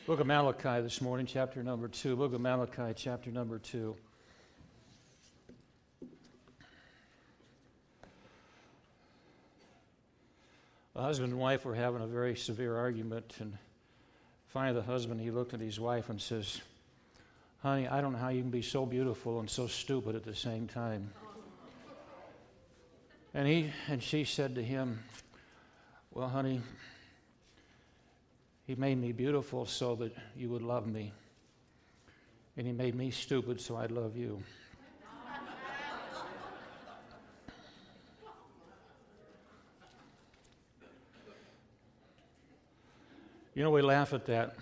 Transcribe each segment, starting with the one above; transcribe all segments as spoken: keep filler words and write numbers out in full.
Book of Malachi this morning, chapter number two. Book of Malachi, chapter number two. The husband and wife were having a very severe argument, and finally the husband, he looked at his wife and says, "Honey, I don't know how you can be so beautiful and so stupid at the same time." And he and she said to him, "Well, honey, He made me beautiful so that you would love me. And He made me stupid so I'd love you." You know, we laugh at that.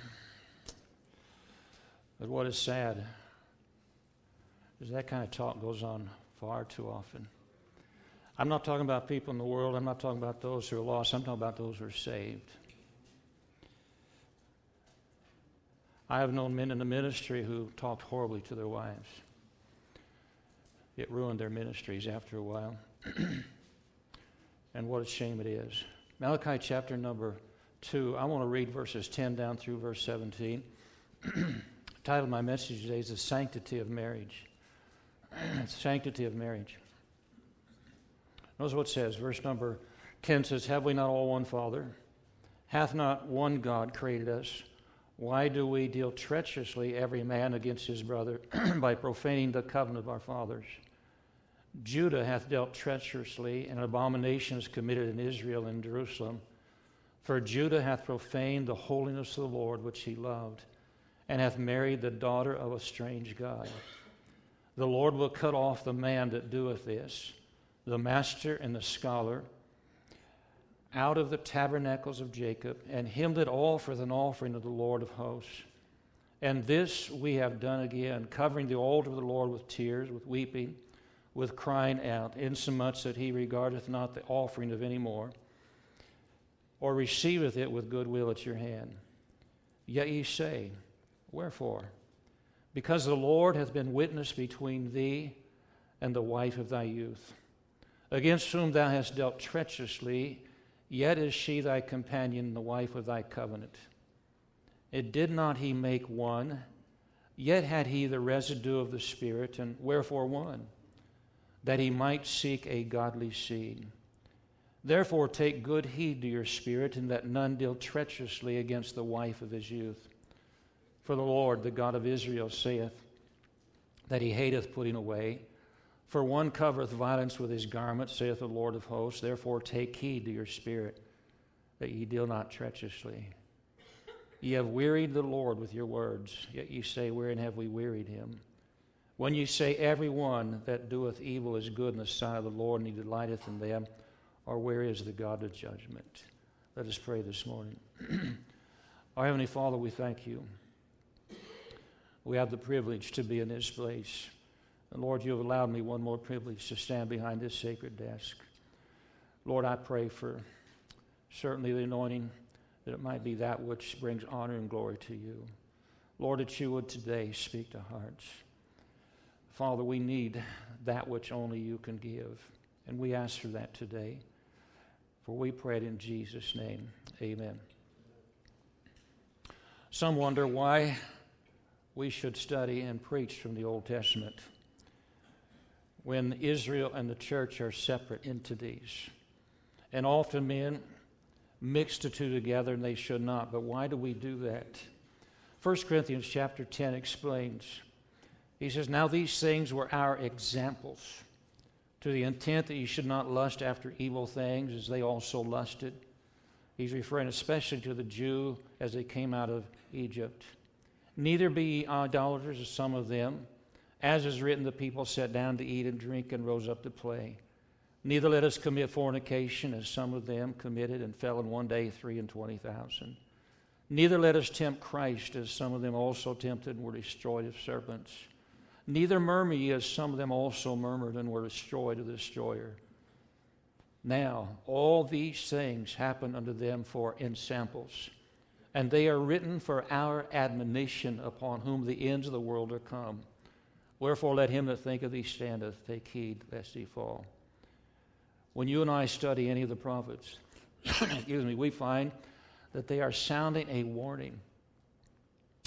But what is sad is that kind of talk goes on far too often. I'm not talking about people in the world. I'm not talking about those who are lost. I'm talking about those who are saved. I have known men in the ministry who talked horribly to their wives. It ruined their ministries after a while. And what a shame it is. Malachi chapter number two, I want to read verses ten down through verse seventeen. The title of my message today is The Sanctity of Marriage. Sanctity of marriage. Notice what it says. Verse number ten says, "Have we not all one Father? Hath not one God created us? Why do we deal treacherously every man against his brother by profaning the covenant of our fathers? Judah hath dealt treacherously, and abomination is committed in Israel and Jerusalem. For Judah hath profaned the holiness of the Lord which he loved, and hath married the daughter of a strange god. The Lord will cut off the man that doeth this, the master and the scholar, out of the tabernacles of Jacob, and him that offereth an offering of the Lord of hosts. And this we have done again, covering the altar of the Lord with tears, with weeping, with crying out, insomuch that he regardeth not the offering of any more, or receiveth it with goodwill at your hand. Yet ye say, Wherefore? Because the Lord hath been witness between thee and the wife of thy youth, against whom thou hast dealt treacherously, yet is she thy companion, the wife of thy covenant. It did not he make one, yet had he the residue of the Spirit, and wherefore one? That he might seek a godly seed. Therefore take good heed to your spirit, and that none deal treacherously against the wife of his youth. For the Lord, the God of Israel, saith that he hateth putting away. For one covereth violence with his garment, saith the Lord of hosts. Therefore take heed to your spirit, that ye deal not treacherously. Ye have wearied the Lord with your words, yet ye say, Wherein have we wearied him? When ye say, Every one that doeth evil is good in the sight of the Lord, and he delighteth in them, or where is the God of judgment? Let us pray this morning. Our Heavenly Father, we thank you. We have the privilege to be in this place. And Lord, you have allowed me one more privilege to stand behind this sacred desk. Lord, I pray for certainly the anointing, that it might be that which brings honor and glory to you. Lord, that you would today speak to hearts. Father, we need that which only you can give. And we ask for that today. For we pray it in Jesus' name. Amen. Some wonder why we should study and preach from the Old Testament when Israel and the church are separate entities. And often men mix the two together, and they should not. But why do we do that? First Corinthians chapter ten explains. He says, Now these things were our examples, to the intent that you should not lust after evil things, as they also lusted. He's referring especially to the Jew as they came out of Egypt. Neither be ye idolaters, as some of them. As is written, the people sat down to eat and drink and rose up to play. Neither let us commit fornication, as some of them committed and fell in one day three and twenty thousand. Neither let us tempt Christ, as some of them also tempted and were destroyed of serpents. Neither murmur ye, as some of them also murmured and were destroyed of the destroyer. Now all these things happen unto them for ensamples, and they are written for our admonition, upon whom the ends of the world are come. Wherefore let him that thinketh he standeth take heed lest he fall. When you and I study any of the prophets, excuse me, we find that they are sounding a warning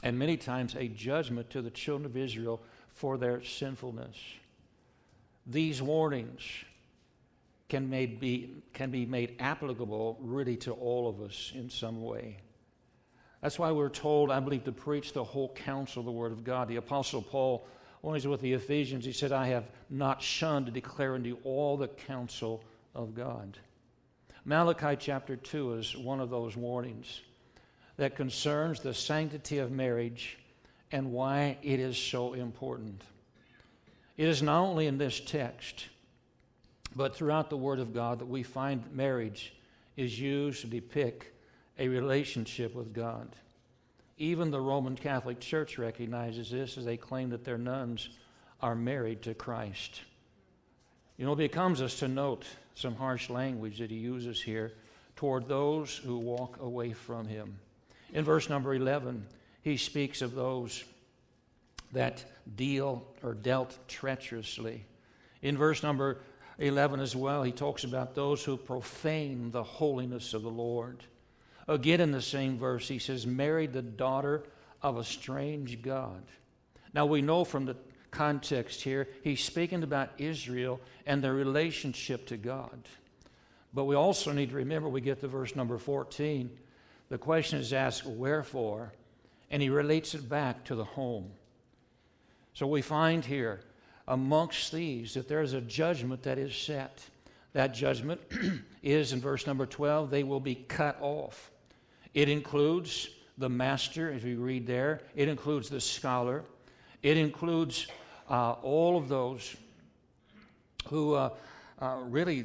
and many times a judgment to the children of Israel for their sinfulness. These warnings can, made be, can be made applicable really to all of us in some way. That's why we're told, I believe, to preach the whole counsel of the Word of God. The Apostle Paul, when he's with the Ephesians, he said, I have not shunned to declare unto you all the counsel of God. Malachi chapter two is one of those warnings that concerns the sanctity of marriage and why it is so important. It is not only in this text, but throughout the Word of God that we find marriage is used to depict a relationship with God. Even the Roman Catholic Church recognizes this as they claim that their nuns are married to Christ. You know, it becomes us to note some harsh language that he uses here toward those who walk away from him. In verse number eleven, he speaks of those that deal or dealt treacherously. In verse number eleven as well, he talks about those who profane the holiness of the Lord. Again, in the same verse, he says, married the daughter of a strange god. Now, we know from the context here, he's speaking about Israel and their relationship to God. But we also need to remember, we get to verse number fourteen, the question is asked, wherefore? And he relates it back to the home. So we find here, amongst these, that there is a judgment that is set. That judgment is, in verse number twelve, they will be cut off. It includes the master, as we read there. It includes the scholar. It includes uh, all of those who uh, uh, really,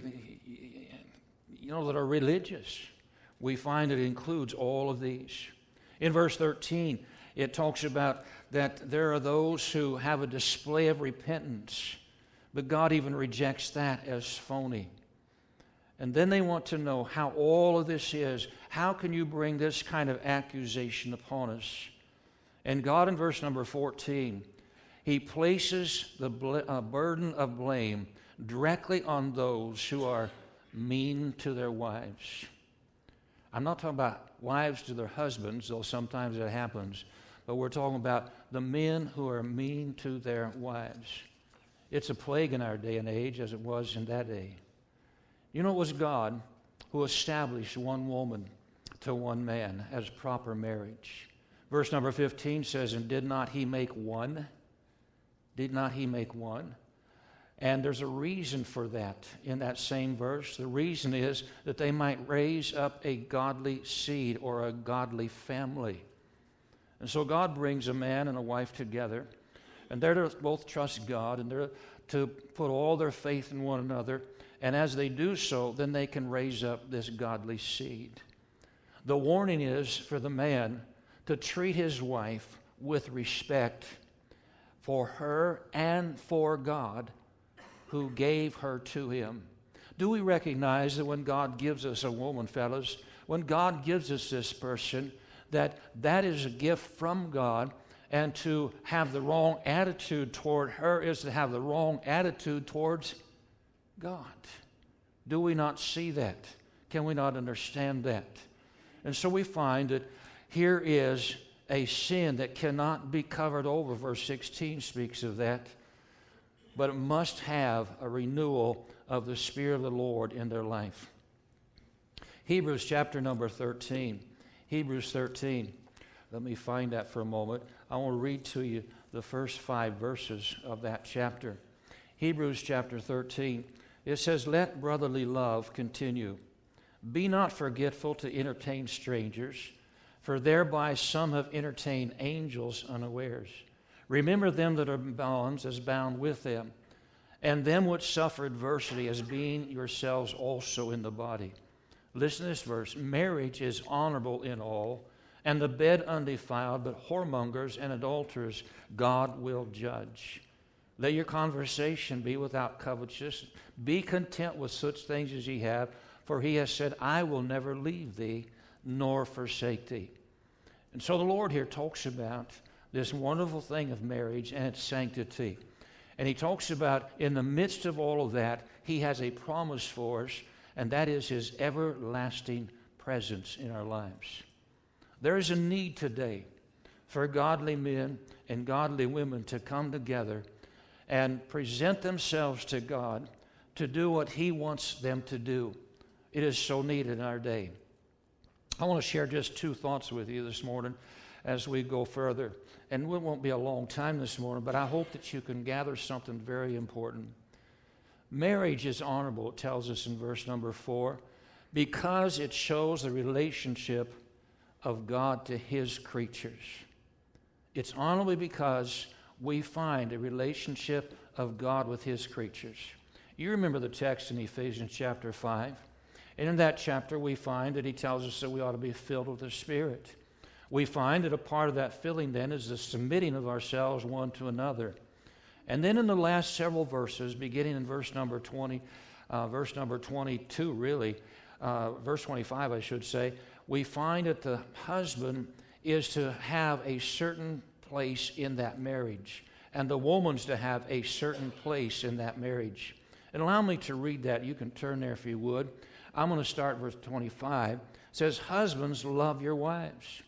you know, that are religious. We find it includes all of these. In verse thirteen, it talks about that there are those who have a display of repentance, but God even rejects that as phony. And then they want to know how all of this is. How can you bring this kind of accusation upon us? And God, in verse number fourteen, he places the bl- uh, burden of blame directly on those who are mean to their wives. I'm not talking about wives to their husbands, though sometimes it happens, but we're talking about the men who are mean to their wives. It's a plague in our day and age, as it was in that day. You know, it was God who established one woman to one man as proper marriage. Verse number fifteen says, and did not he make one? Did not he make one? And there's a reason for that in that same verse. The reason is that they might raise up a godly seed or a godly family. And so God brings a man and a wife together, and they're to both trust God, and they're to put all their faith in one another. And as they do so, then they can raise up this godly seed. The warning is for the man to treat his wife with respect for her and for God who gave her to him. Do we recognize that when God gives us a woman, fellas, when God gives us this person, that that is a gift from God, and to have the wrong attitude toward her is to have the wrong attitude towards God? Do we not see that? Can we not understand that? And so we find that here is a sin that cannot be covered over. Verse sixteen speaks of that. But it must have a renewal of the Spirit of the Lord in their life. Hebrews chapter number thirteen. Hebrews thirteen. Let me find that for a moment. I want to read to you the first five verses of that chapter. Hebrews chapter thirteen. It says, let brotherly love continue. Be not forgetful to entertain strangers, for thereby some have entertained angels unawares. Remember them that are in bonds as bound with them, and them which suffer adversity as being yourselves also in the body. Listen to this verse. Marriage is honorable in all, and the bed undefiled, but whoremongers and adulterers God will judge. Let your conversation be without covetousness. Be content with such things as ye have, for he has said, I will never leave thee nor forsake thee. And so the Lord here talks about this wonderful thing of marriage and its sanctity. And he talks about in the midst of all of that, he has a promise for us, and that is his everlasting presence in our lives. There is a need today for godly men and godly women to come together and present themselves to God to do what He wants them to do. It is so needed in our day. I want to share just two thoughts with you this morning as we go further. And it won't be a long time this morning, but I hope that you can gather something very important. Marriage is honorable, it tells us in verse number four, because it shows the relationship of God to His creatures. It's honorable because we find a relationship of God with His creatures. You remember the text in Ephesians chapter five. And in that chapter we find that he tells us that we ought to be filled with the Spirit. We find that a part of that filling then is the submitting of ourselves one to another. And then in the last several verses, beginning in verse number twenty, uh, verse number twenty-two really, uh, verse twenty-five I should say, we find that the husband is to have a certain place in that marriage, and the woman's to have a certain place in that marriage. And allow me to read that. You can turn there if you would. I'm going to start verse twenty-five. It says, husbands, love your wives.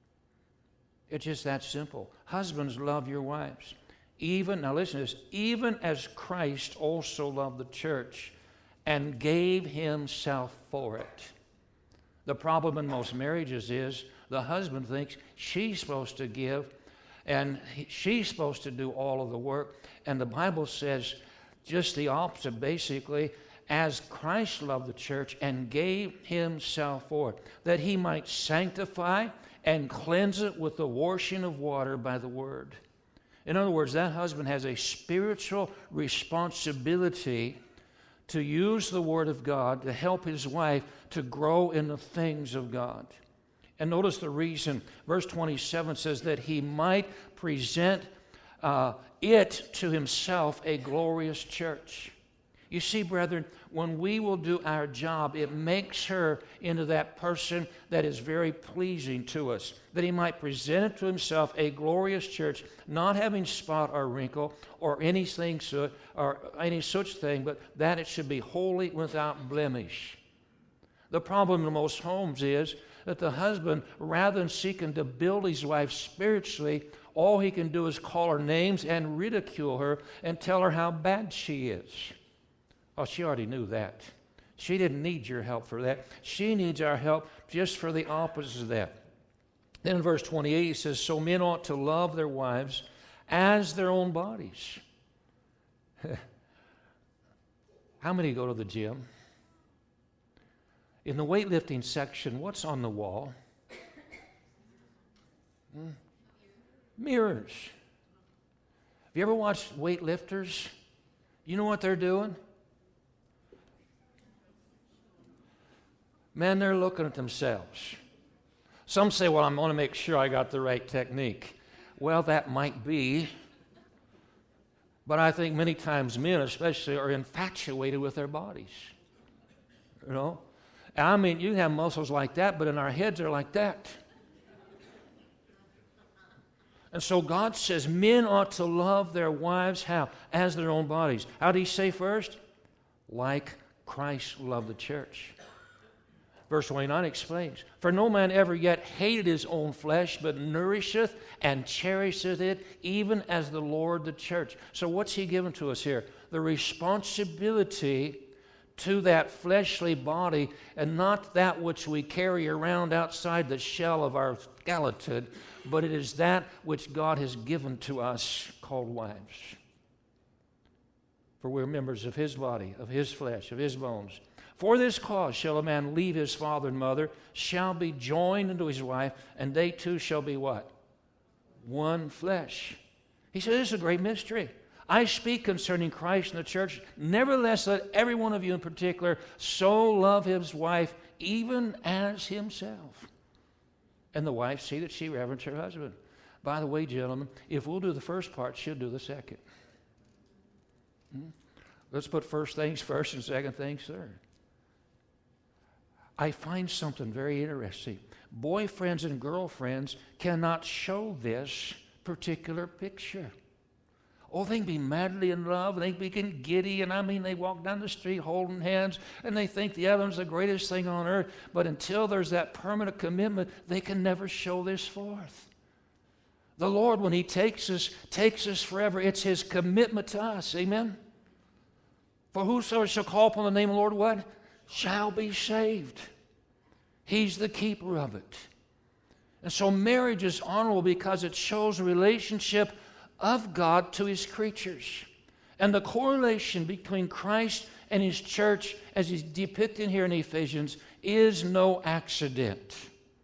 It's just that simple. Husbands, love your wives. Even, now listen to this, even as Christ also loved the church and gave himself for it. The problem in most marriages is the husband thinks she's supposed to give and he, she's supposed to do all of the work. And the Bible says just the opposite, basically, as Christ loved the church and gave himself for it, that he might sanctify and cleanse it with the washing of water by the word. In other words, that husband has a spiritual responsibility to use the word of God to help his wife to grow in the things of God. And notice the reason. Verse twenty-seven says that he might present uh, it to himself a glorious church. You see, brethren, when we will do our job, it makes her into that person that is very pleasing to us, that he might present it to himself a glorious church, not having spot or wrinkle or anything so, or any such thing, but that it should be holy without blemish. The problem in most homes is that the husband, rather than seeking to build his wife spiritually, all he can do is call her names and ridicule her and tell her how bad she is. Oh, she already knew that. She didn't need your help for that. She needs our help just for the opposite of that. Then in verse twenty-eight, he says, so men ought to love their wives as their own bodies. How many go to the gym? In the weightlifting section, what's on the wall? Hmm? Mirrors. Have you ever watched weightlifters? You know what they're doing? Man, they're looking at themselves. Some say, well, I'm going to make sure I got the right technique. Well, that might be. But I think many times men especially are infatuated with their bodies. You know? I mean, you have muscles like that, but in our heads they're like that. And so God says men ought to love their wives, how? As their own bodies. How did he say first? Like Christ loved the church. Verse twenty-nine explains, for no man ever yet hated his own flesh, but nourisheth and cherisheth it, even as the Lord the church. So what's he given to us here? The responsibility to that fleshly body, and not that which we carry around outside the shell of our skeleton, but it is that which God has given to us, called wives. For we're members of his body, of his flesh, of his bones. For this cause shall a man leave his father and mother, shall be joined unto his wife, and they two shall be what? One flesh. He said, this is a great mystery. I speak concerning Christ and the church. Nevertheless, let every one of you in particular so love his wife, even as himself. And the wife see that she reverence her husband. By the way, gentlemen, if we'll do the first part, she'll do the second. Hmm? Let's put first things first and second things third. I find something very interesting. Boyfriends and girlfriends cannot show this particular picture. Oh, they can be madly in love, and they can be getting giddy, and I mean, they walk down the street holding hands, and they think the other one's the greatest thing on earth, but until there's that permanent commitment, they can never show this forth. The Lord, when He takes us, takes us forever. It's His commitment to us. Amen? For whosoever shall call upon the name of the Lord, what? Shall be saved. He's the keeper of it. And so marriage is honorable because it shows a relationship of God to His creatures. And the correlation between Christ and His church, as He's depicted here in Ephesians, is no accident.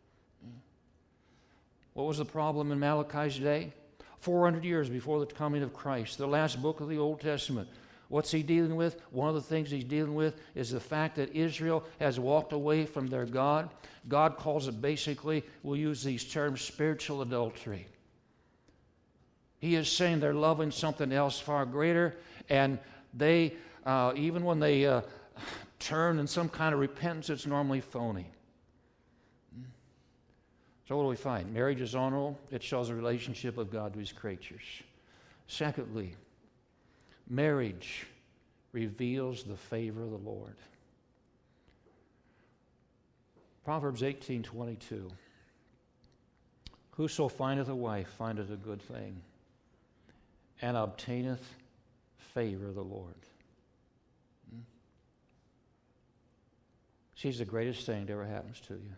What was the problem in Malachi's day? four hundred years before the coming of Christ, the last book of the Old Testament. What's he dealing with? One of the things he's dealing with is the fact that Israel has walked away from their God. God calls it basically, we'll use these terms, spiritual adultery. He is saying they're loving something else far greater, and they, uh, even when they uh, turn in some kind of repentance, it's normally phony. So what do we find? Marriage is honorable. It shows a relationship of God to His creatures. Secondly, marriage reveals the favor of the Lord. Proverbs eighteen twenty-two. Whoso findeth a wife findeth a good thing, and obtaineth favor of the Lord. Hmm? She's the greatest thing that ever happens to you.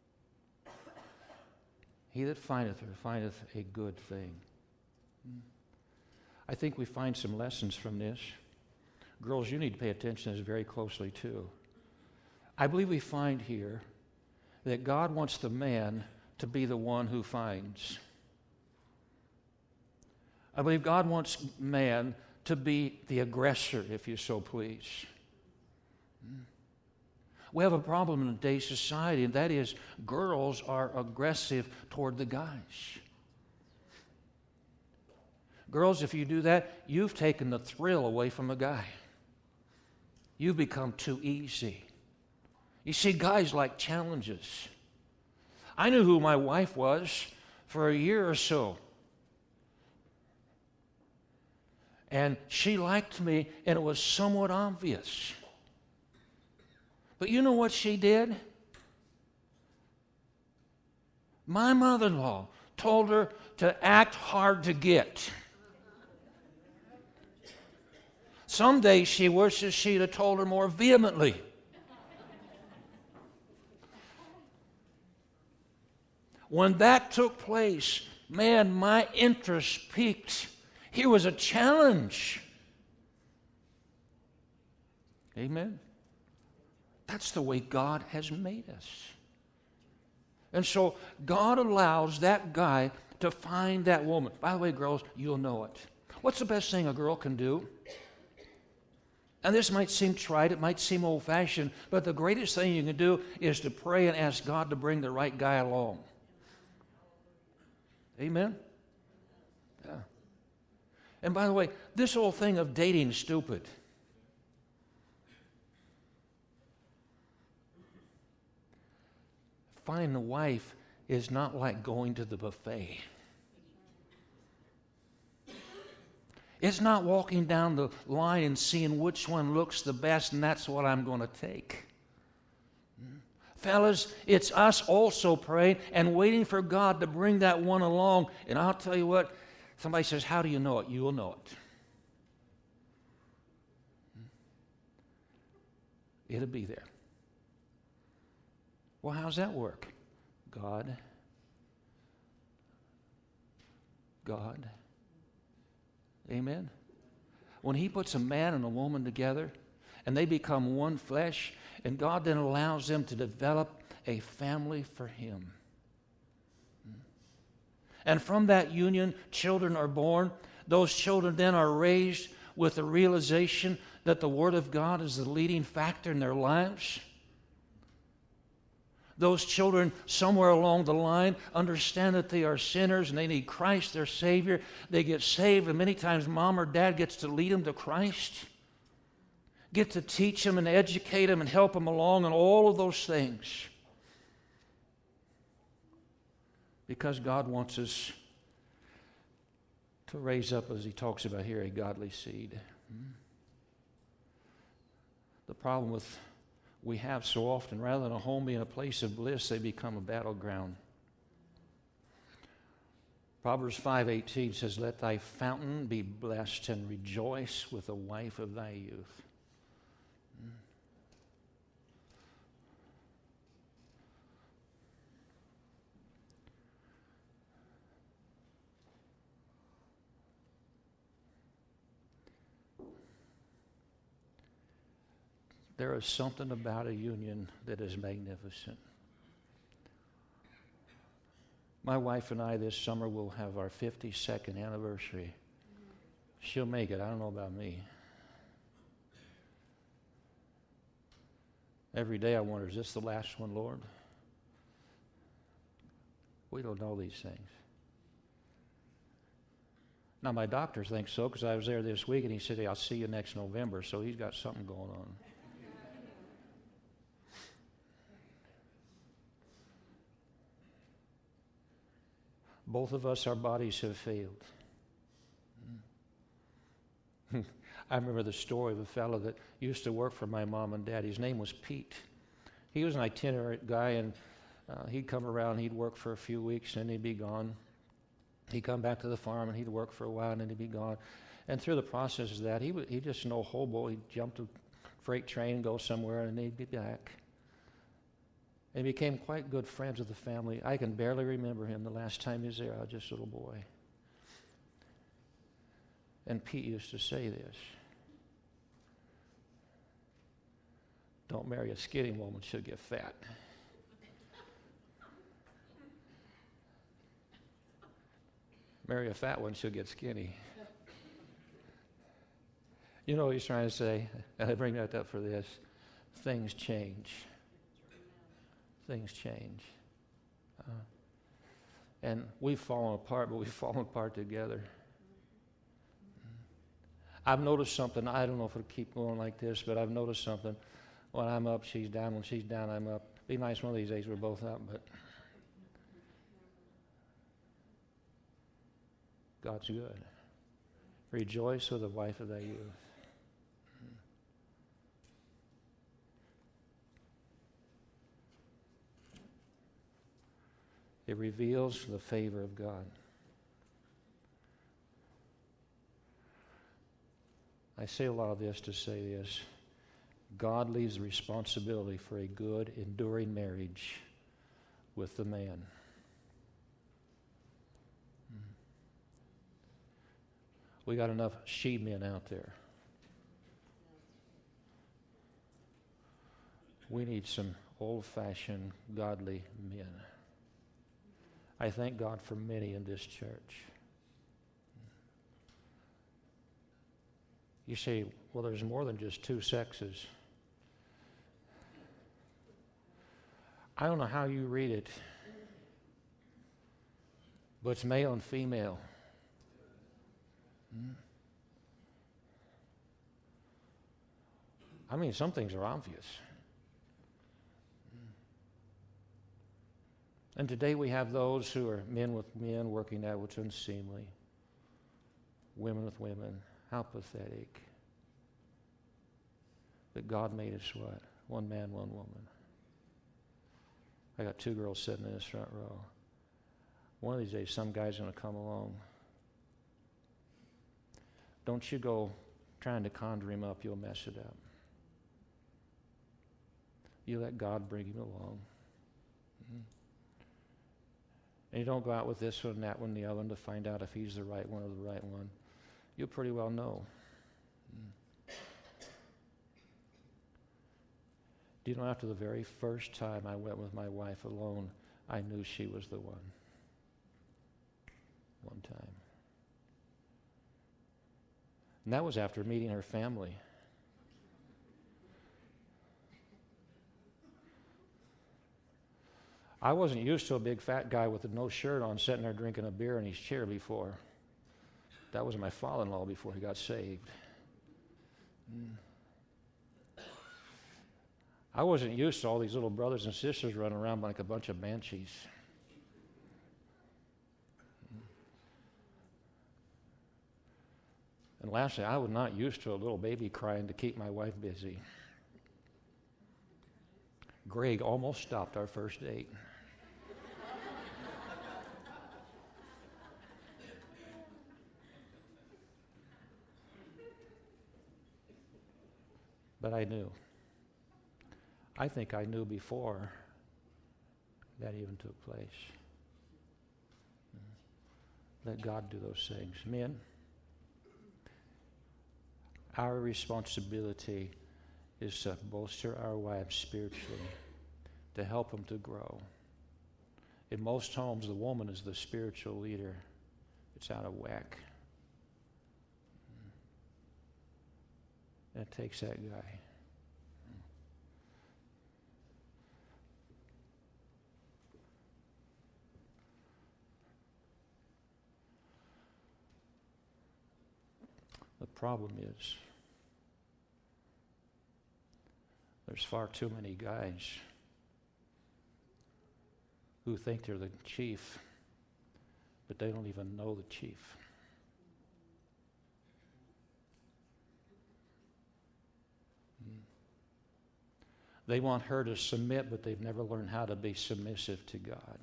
He that findeth her findeth a good thing. Hmm? I think we find some lessons from this. Girls, you need to pay attention to this very closely too. I believe we find here that God wants the man to be the one who finds. I believe God wants man to be the aggressor, if you so please. We have a problem in today's society, and that is girls are aggressive toward the guys. Girls, if you do that, you've taken the thrill away from the guy. You've become too easy. You see, guys like challenges. I knew who my wife was for a year or so. And she liked me, and it was somewhat obvious. But you know what she did? My mother-in-law told her to act hard to get. Some days she wishes she'd have told her more vehemently. When that took place, man, my interest peaked. Here was a challenge. Amen. That's the way God has made us. And so God allows that guy to find that woman. By the way, girls, you'll know it. What's the best thing a girl can do? And this might seem trite, it might seem old-fashioned, but the greatest thing you can do is to pray and ask God to bring the right guy along. Amen? Yeah. And by the way, this whole thing of dating is stupid. Finding a wife is not like going to the buffet. It's not walking down the line and seeing which one looks the best, and that's what I'm going to take. Fellas, it's us also praying and waiting for God to bring that one along. And I'll tell you what, somebody says, how do you know it? You will know it. It'll be there. Well, how's that work? God. God. Amen. When He puts a man and a woman together and they become one flesh, and God then allows them to develop a family for Him. And from that union, children are born. Those children then are raised with the realization that the Word of God is the leading factor in their lives. Those children, somewhere along the line, understand that they are sinners and they need Christ, their Savior. They get saved, and many times mom or dad gets to lead them to Christ, get to teach them and educate them and help them along and all of those things. Because God wants us to raise up, as He talks about here, a godly seed. The problem with we have so often, rather than a home being a place of bliss, they become a battleground. Proverbs five eighteen says, let thy fountain be blessed and rejoice with the wife of thy youth. There is something about a union that is magnificent. My wife and I this summer will have our fifty-second anniversary. She'll make it. I don't know about me. Every day I wonder, is this the last one, Lord? We don't know these things. Now, my doctor thinks so because I was there this week and he said, hey, I'll see you next November, so he's got something going on. Both of us, our bodies have failed. I remember the story of a fellow that used to work for my mom and dad. His name was Pete. He was an itinerant guy, and uh, he'd come around, he'd work for a few weeks, and then he'd be gone. He'd come back to the farm, and he'd work for a while, and then he'd be gone. And through the process of that, he would, he just no hobo. He'd jump to a freight train, go somewhere, and he'd be back. And became quite good friends with the family. I can barely remember him the last time he was there. I was just a little boy. And Pete used to say this: don't marry a skinny woman, she'll get fat. Marry a fat one, she'll get skinny. You know what he's trying to say? And I bring that up for this. Things change. Things change. Uh, and we've fallen apart, but we've fallen apart together. I've noticed something. I don't know if it'll keep going like this, but I've noticed something. When I'm up, she's down. When she's down, I'm up. Be nice one of these days we're both up, but God's good. Rejoice with the wife of thy youth. It reveals the favor of God. I say a lot of this to say this. God leaves the responsibility for a good, enduring marriage with the man. We got enough she-men out there. We need some old-fashioned, godly men. I thank God for many in this church. You say, well, there's more than just two sexes. I don't know how you read it, but it's male and female. I mean, some things are obvious. And today we have those who are men with men working that which is unseemly, women with women. How pathetic. But God made us what? One man, one woman. I got two girls sitting in this front row. One of these days, some guy's going to come along. Don't you go trying to conjure him up, you'll mess it up. You let God bring him along. Mm-hmm. And you don't go out with this one, that one, the other one to find out if he's the right one or the right one. You'll pretty well know. Mm. Do you know, after the very first time I went with my wife alone, I knew she was the one. One time. And that was after meeting her family. I wasn't used to a big fat guy with no shirt on sitting there drinking a beer in his chair before. That was my father-in-law before he got saved. Mm. I wasn't used to all these little brothers and sisters running around like a bunch of banshees. And lastly, I was not used to a little baby crying to keep my wife busy. Greg almost stopped our first date. But I knew. I think I knew before that even took place. Let God do those things. Men, our responsibility is to bolster our wives spiritually, to help them to grow. In most homes, the woman is the spiritual leader. It's out of whack. And it takes that guy. The problem is there's far too many guys who think they're the chief, but they don't even know the chief. They want her to submit, but they've never learned how to be submissive to God.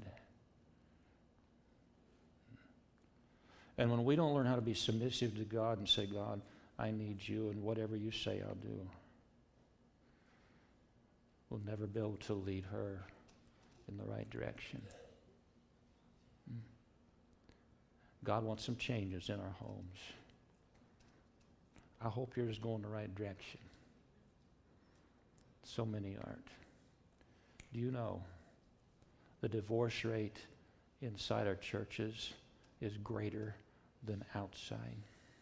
And when we don't learn how to be submissive to God and say, God, I need you, and whatever you say, I'll do, we'll never be able to lead her in the right direction. God wants some changes in our homes. I hope yours is going the right direction. So many aren't. Do you know the divorce rate inside our churches is greater than outside?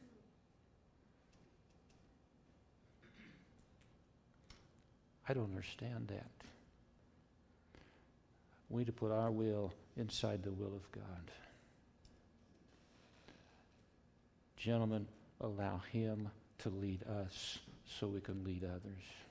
I don't understand that. We need to put our will inside the will of God. Gentlemen, allow Him to lead us so we can lead others.